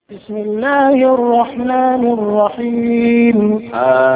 بسم الله الرحمن الرحيم.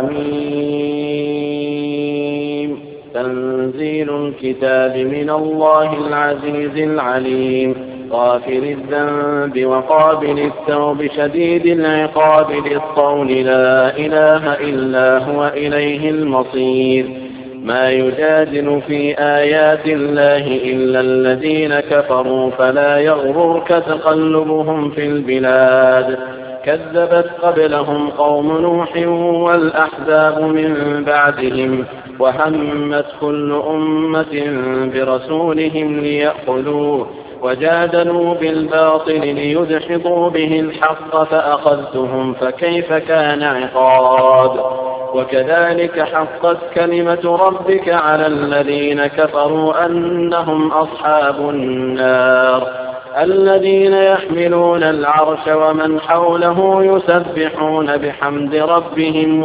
آمين. تنزيل الكتاب من الله العزيز العليم، غافر الذنب وقابل التوب شديد العقاب ذي الطول، لا إله إلا هو إليه المصير. ما يجادل في آيات الله إلا الذين كفروا، فلا يغررك تقلبهم في البلاد. كذبت قبلهم قوم نوح والأحزاب من بعدهم، وهمت كل أمة برسولهم ليأخذوه، وجادلوا بالباطل ليدحضوا به الحق، فأخذتهم فكيف كان عقاب. وكذلك حقت كلمة ربك على الذين كفروا أنهم أصحاب النار. الذين يحملون العرش ومن حوله يسبحون بحمد ربهم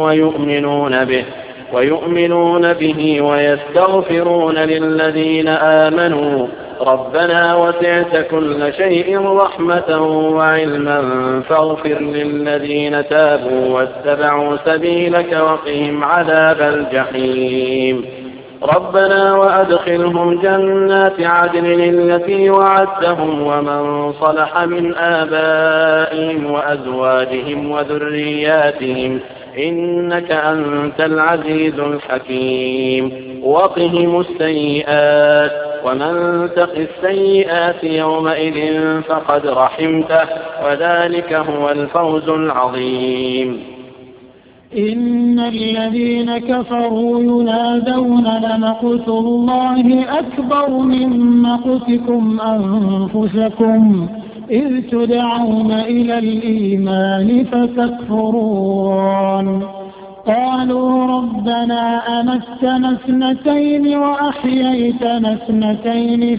ويؤمنون به ويستغفرون للذين آمنوا ربنا وسعت كل شيء رحمة وعلما فاغفر للذين تابوا واتبعوا سبيلك وقهم عذاب الجحيم. ربنا وأدخلهم جنات عدن التي وعدتهم ومن صلح من آبائهم وأزواجهم وذرياتهم إنك أنت العزيز الحكيم. وقهم السيئات، ومن تق السيئات يومئذ فقد رحمته، وذلك هو الفوز العظيم. إن الذين كفروا ينادون لمقت الله أكبر من مقتكم أنفسكم إذ تدعون إلى الإيمان فتكفرون. قالوا ربنا أمتنا اثنتين وأحييتنا اثنتين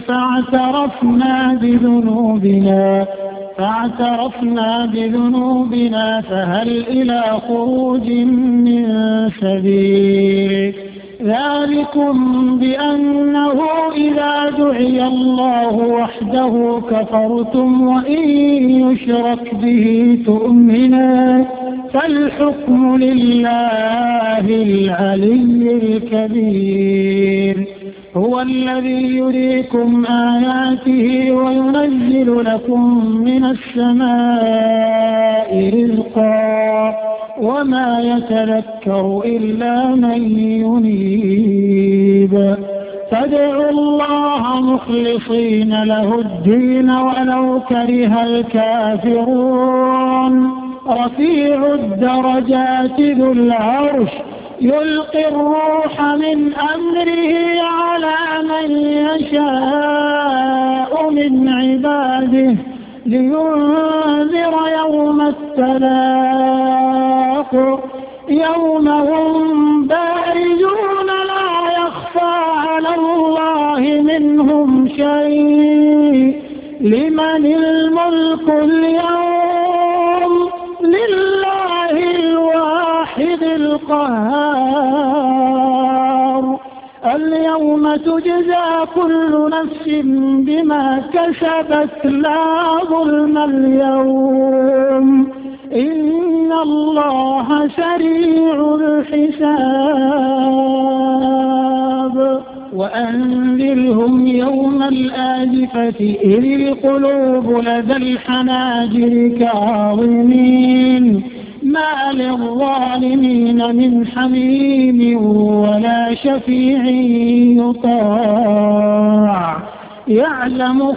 فاعترفنا بذنوبنا فهل إلى خروج من سبيل. ذلكم بأنه إذا دعي الله وحده كفرتم وإن يشرك به تؤمنون، فالحكم لله العلي الكبير. هو الذي يريكم آياته وينزل لكم من السماء رزقا وما يتذكر إلا من ينيب. فادعوا الله مخلصين له الدين ولو كره الكافرون. رفيع الدرجات ذو العرش يلقي الروح من أمره على من يشاء من عباده لينذر يوم التلاق، يوم هم بارزون لا يخفى على الله منهم شيء. لمن الملك اليوم؟ لله الواحد القهار. اليوم تجزى كل نفس بما كسبت لا ظلم اليوم إن الله سريع الحساب. وأنذرهم يوم الآزفة إذ القلوب لدى الحناجر كاظمين ما للظالمين من حميم ولا شفيع يطاع. يعلم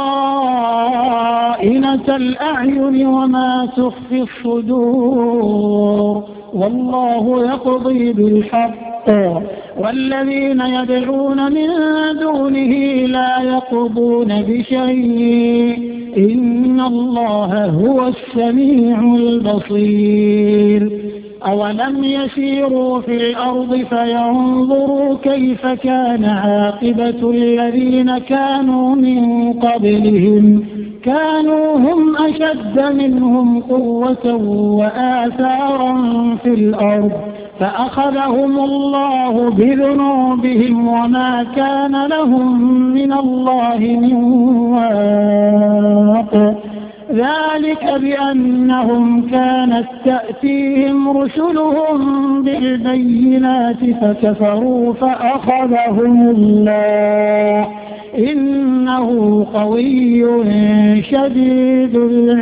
خائنة الأعين وما تخفي الصدور، والله يقضي بالحق والذين يدعون من دونه لا يقضون بشيء إن الله هو السميع البصير. أولم يسيروا في الأرض فينظروا كيف كان عاقبة الذين كانوا من قبلهم كانوا هم أشد منهم قوة وآثارا في الأرض فأخذهم الله بذنوبهم وما كان لهم من الله من واق. ذلك بأنهم كانت تأتيهم رسلهم بالبينات فكفروا فأخذهم الله إنه قوي شديد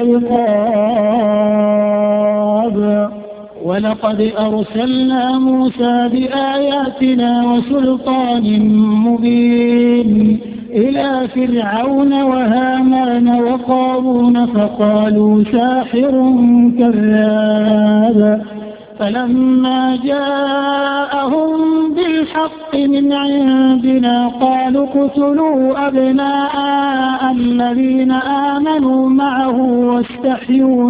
العقاب. ولقد أرسلنا موسى بآياتنا وسلطان مبين إلى فرعون وهامان وقارون فقالوا ساحر كذاب فلما جاءهم بالحق من عندنا قالوا اقتلوا أبناء الذين آمنوا معه واستحيوا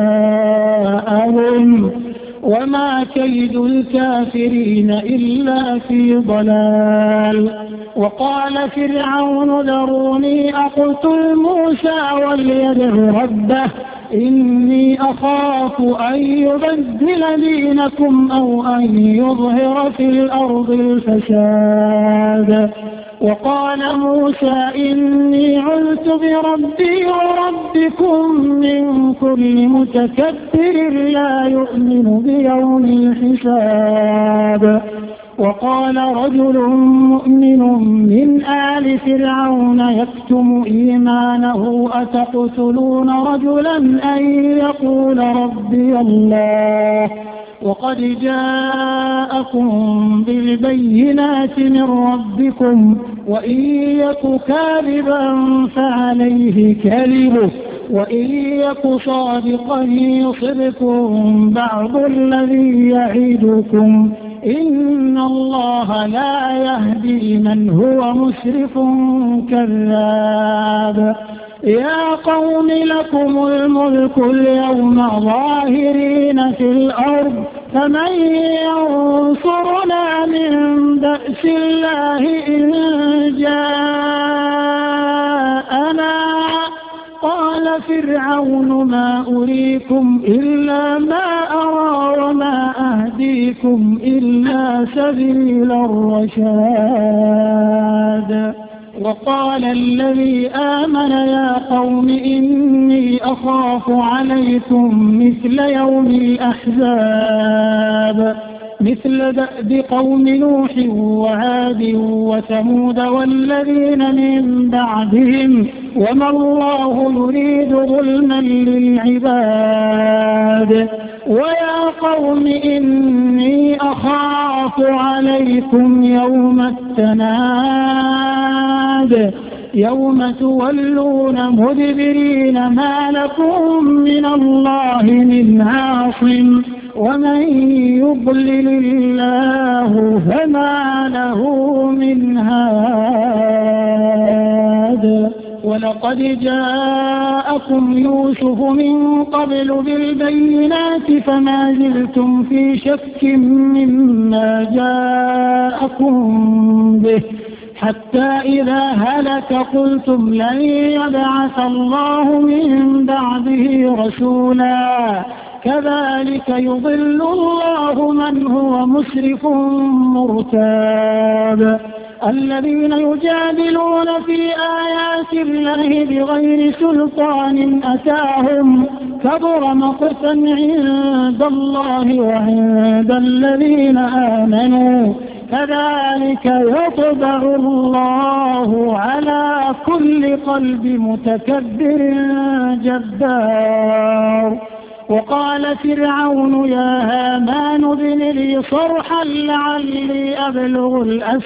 نساءهم وما كيد الكافرين إلا في ضلال. وقال فرعون ذروني أقتل موسى وليدع ربه إني أخاف أن يبدل دينكم أو أن يظهر في الأرض الفساد. وقال موسى إني عذت بربي وربكم من كل متكبر لا يؤمن بيوم الحساب. وقال رجل مؤمن من آل فرعون يكتم إيمانه أتقتلون رجلا أن يقول ربي الله وقد جاءكم بالبينات من ربكم وإن يك كاذبا فعليه كذبه وإن يك صادقا يصبكم بعض الذي يعيدكم إن الله لا يهدي من هو مسرف كذاب. يا قوم لكم الملك اليوم ظاهرين في الأرض فمن ينصرنا من بأس الله إن جاءنا. قال فرعون ما أريكم إلا ما أرى وما أهديكم إلا سبيل الرشاد. وقال الذي آمن يا قوم إني أخاف عليكم مثل يوم الأحزاب مثل دأب قوم نوح وعاد وثمود والذين من بعدهم وما الله يريد ظلما للعباد. ويا قوم إني أخاف عليكم يوم التناد يوم تولون مدبرين ما لكم من الله من عاصم ومن يضلل الله فما له من هاد. ولقد جاءكم يوسف من قبل بالبينات فما زلتم في شك مما جاءكم به حتى إذا هلك قلتم لن يبعث الله من بعده رسولا كذلك يضل الله من هو مسرف مرتاب. الذين يجادلون في آيات الله بغير سلطان أتاهم كبر مقتا عند الله وعند الذين آمنوا كذلك يطبع الله على كل قلب متكبر جبار. وقال فرعون يا هامان ابن لي صرحا لعلي أبلغ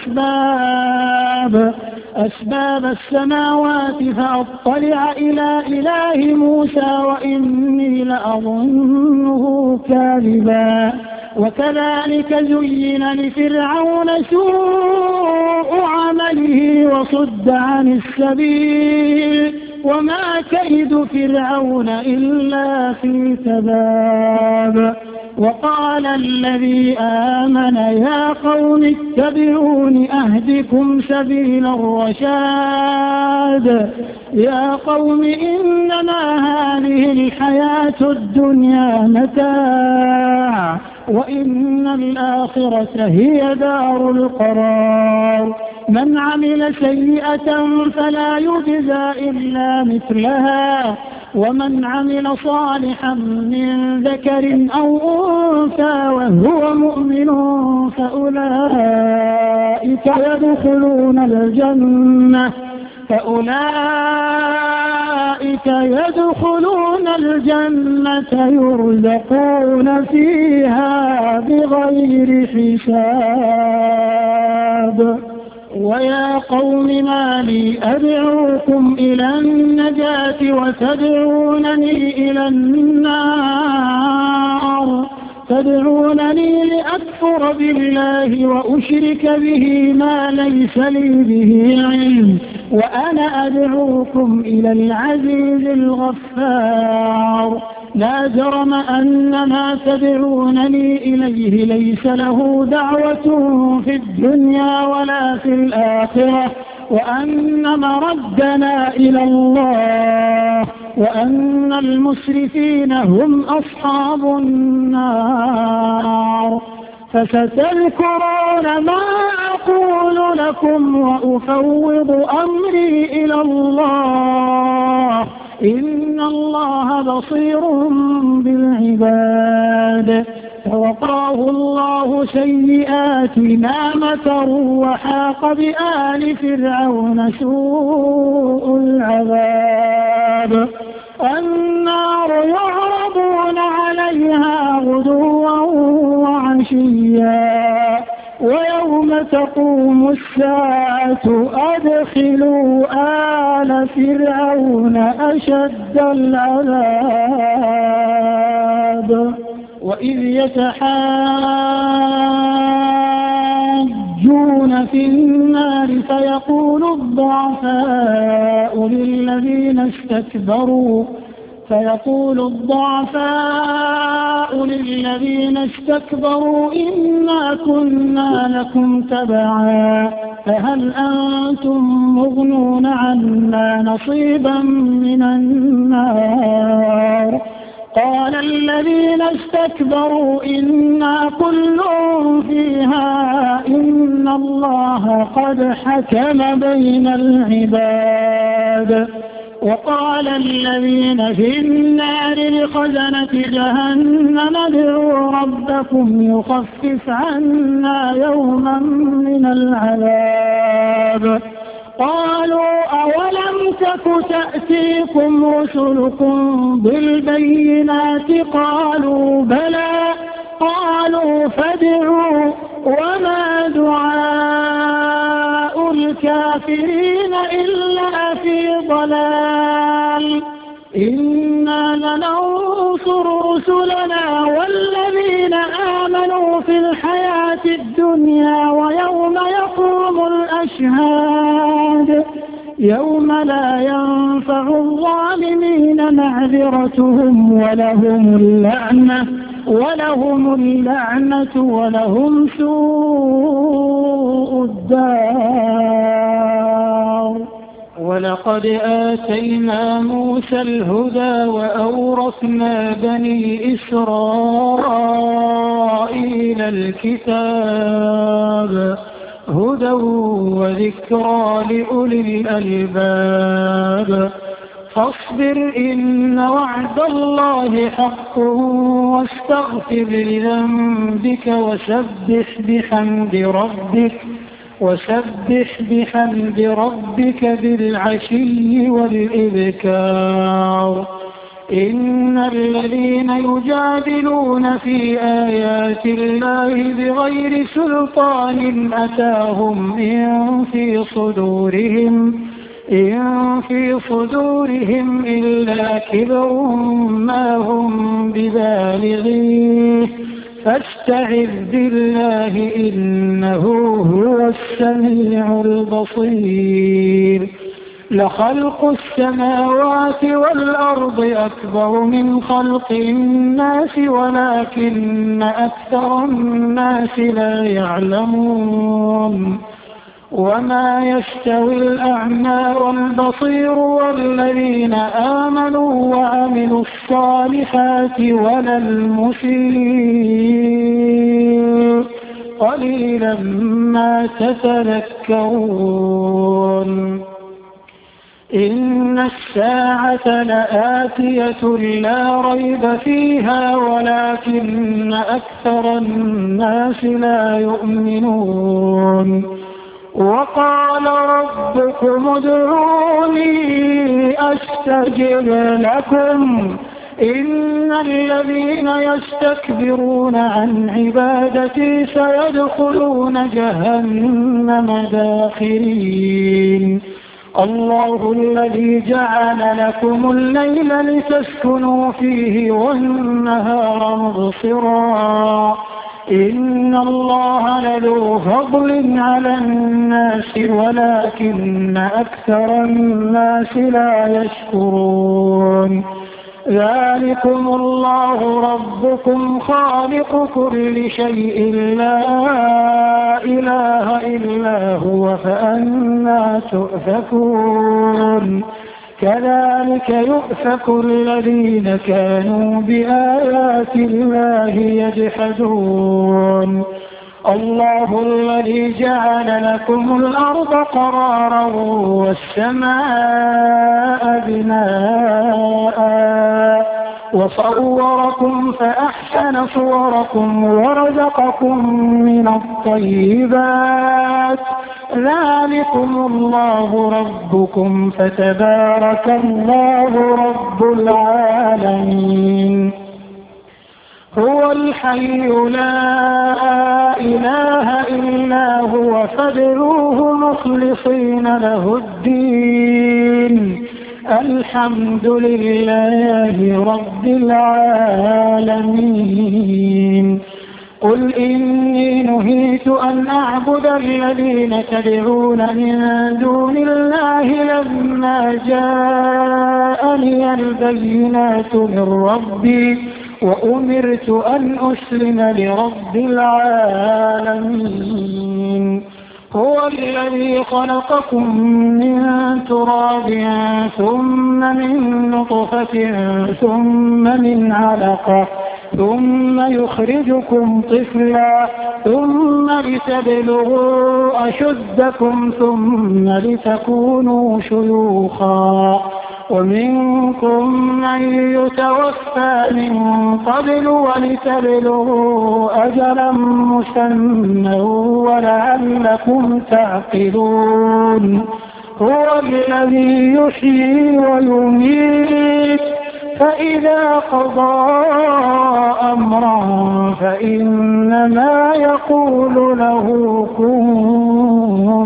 أسباب السماوات فأطلع إلى إله موسى وإني لأظنه كاذبا. وكذلك زين لفرعون سوء عمله وصد عن السبيل وما كيد فرعون إلا في تباب. وقال الذي آمن يا قوم اتبعون أهدكم سبيل الرشاد. يا قوم إنما هذه الحياة الدنيا متاع وإن الآخرة هي دار القرار. من عمل سيئة فلا يجزى إلا مثلها ومن عمل صالحا من ذكر أو أنثى وهو مؤمن فأولئك يدخلون الجنة يرزقون فيها بغير حساب. ويا قوم ما لي أدعوكم إلى النجاة وتدعونني إلى النار تدعونني لأكفر بالله وأشرك به ما ليس لي به علم وأنا أدعوكم إلى العزيز الغفار. لا جرم أن ما تدعونني إليه ليس له دعوة في الدنيا ولا في الآخرة وأن مردنا إلى الله وأن المسرفين هم أصحاب النار. فستذكرون ما أقول لكم وأفوض أمري إلى الله إن الله بصير بالعباد. فوقاه الله سيئات ما مكروا وحاق بآل فرعون سوء العذاب. النار يعرضون عليها غدوا وعشيا ويوم تقوم الساعة أدخلوا آل فرعون أشد العذاب. وإذ يتحاجون في النار فيقول الضعفاء للذين استكبروا إنا كنا لكم تبعا فهل أنتم مغنون عنا نصيبا من النار. قال الذين استكبروا إنا كل فيها إن الله قد حكم بين العباد. وقال الذين في النار لخزنة جهنم ادعوا ربكم يخفف عنا يوما من العذاب. قالوا أولم تك تأتيكم رسلكم بالبينات قالوا بلى قالوا فادعوا وما دعاء الكافرين إلا في ضلال. إنا لننصر رسلنا والذين آمنوا في الحياة الدنيا ويوم يقوم الأشهاد يوم لا ينفع الظالمين معذرتهم ولهم اللعنة ولهم سوء الدار. ولقد آتينا موسى الهدى وأورثنا بني إسرائيل الكتاب هدى وذكرى لأولي الألباب. فاصبر إن وعد الله حق واستغفر لذنبك وسبح بحمد ربك بالعشي والإبكار. إن الذين يجادلون في آيات الله بغير سلطان أتاهم إن في صدورهم إلا كبر ما هم ببالغيه فاستعذ بالله إنه هو السميع البصير. لخلق السماوات والأرض أكبر من خلق الناس ولكن أكثر الناس لا يعلمون. وما يستوي الأعمى والبصير والذين آمنوا وعملوا الصالحات ولا المسيء قليلا ما تتذكرون. إن الساعة لآتية لا ريب فيها ولكن أكثر الناس لا يؤمنون وقال ربكم ادعوني أستجب لكم إن الذين يستكبرون عن عبادتي سيدخلون جهنم داخرين الله الذي جعل لكم الليل لتسكنوا فيه والنهار مبصرا إن الله لذو فضل على الناس ولكن أكثر الناس لا يشكرون ذلكم الله ربكم خالق كل شيء لا إله إلا هو فأنى تؤفكون كذلك يؤفك الذين كانوا بآيات الله يجحدون الله الذي جعل لكم الأرض قرارا والسماء بناء وصوركم فأحسن صوركم ورزقكم من الطيبات ذلكم الله ربكم فتبارك الله رب العالمين هو الحي لا إله إلا هو فادعوه مخلصين له الدين الحمد لله رب العالمين قل إني نهيت أن أعبد الذين تدعون من دون الله لما جاءني البينات من ربي وأمرت أن أسلم لرب العالمين هو الذي خلقكم من تراب ثم من نطفة ثم من علقة ثم يخرجكم طفلا ثم لتبلغوا أشدكم ثم لتكونوا شيوخا ومنكم من يتوفى من قبل ولتبلغوا أجلا مسمى ولعلكم تعقلون هو الذي يحيي ويميت فإذا قضى أمرا فإنما يقول له كن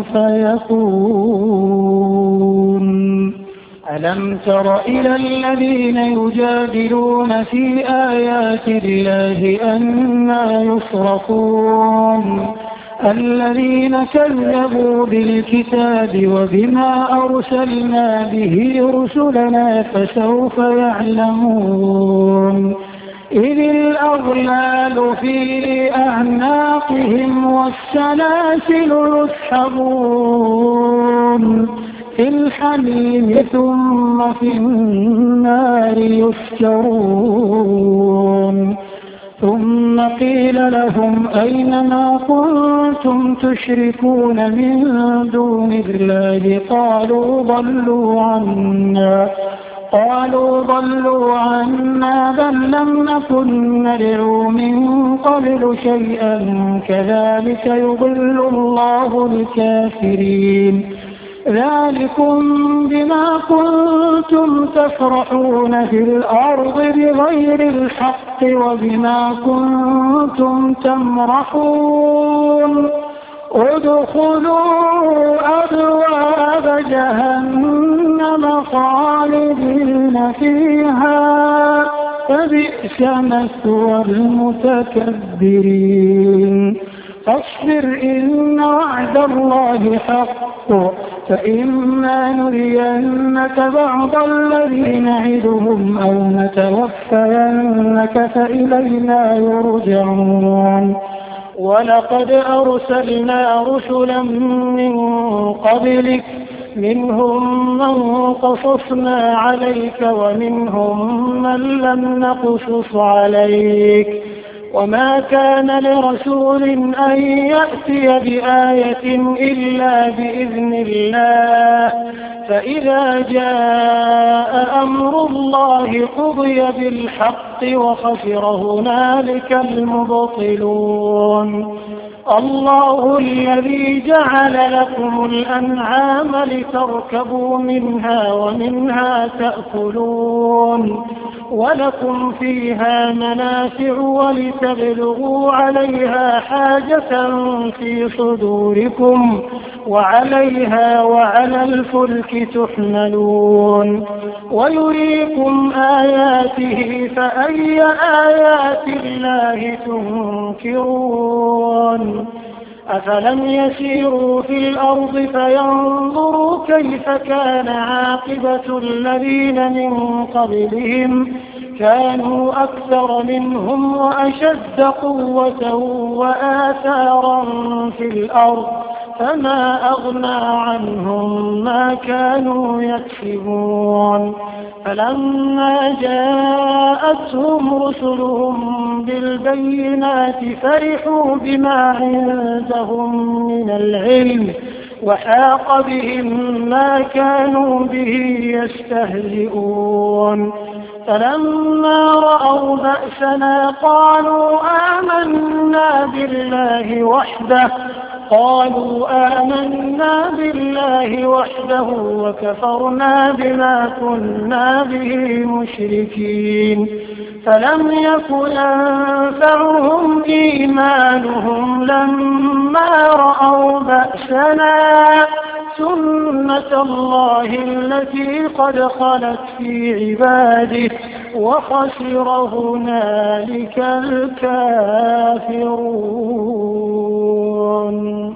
فيكون ألم تر إلى الذين يجادلون في آيات الله أنى يصرفون الذين كذبوا بالكتاب وبما أرسلنا به رسلنا فسوف يعلمون إذ الأغلال في أعناقهم والسلاسل يسحبون في الحميم ثم في النار يسجرون ثم قيل لهم أين ما كنتم تشركون من دون الله قالوا ضلوا عنا بل لم نكن ندعو من قبل شيئا كذلك يضل الله الكافرين ذلكم بما كنتم تفرحون في الأرض بغير الحق وبما كنتم تمرحون ادخلوا أبواب جهنم خالدين فيها فبئس مثوى المتكبرين فاصبر إن وعد الله حق فإما نرينك بعض الذي نعدهم أو نتوفينك فإلينا يرجعون ولقد أرسلنا رسلا من قبلك منهم من قصصنا عليك ومنهم من لم نقصص عليك وما كان لرسول أن يأتي بآية إلا بإذن الله فإذا جاء أمر الله قضي بالحق وخسر هنالك المبطلون. الله الذي جعل لكم الأنعام لتركبوا منها ومنها تأكلون ولكم فيها منافع ولتبلغوا عليها حاجة في صدوركم وعليها وعلى الفلك تحملون ويريكم آياته فأي آيات الله تنكرون. أفلم يسيروا في الأرض فينظروا كيف كان عاقبة الذين من قبلهم كانوا أكثر منهم وأشد قوة وآثارا في الأرض فما أغنى عنهم ما كانوا يكسبون. فلما جاءتهم رسلهم بالبينات فرحوا بما عندهم من العلم وحاق بهم ما كانوا به يستهزئون. فلما رأوا بأسنا قالوا آمنا بالله وحده وكفرنا بما كنا به مشركين. فلم يكن ينفعهم إيمانهم لما رأوا بأسنا سنة الله التي قد خلت في عباده وخسر هنالك الكافرون.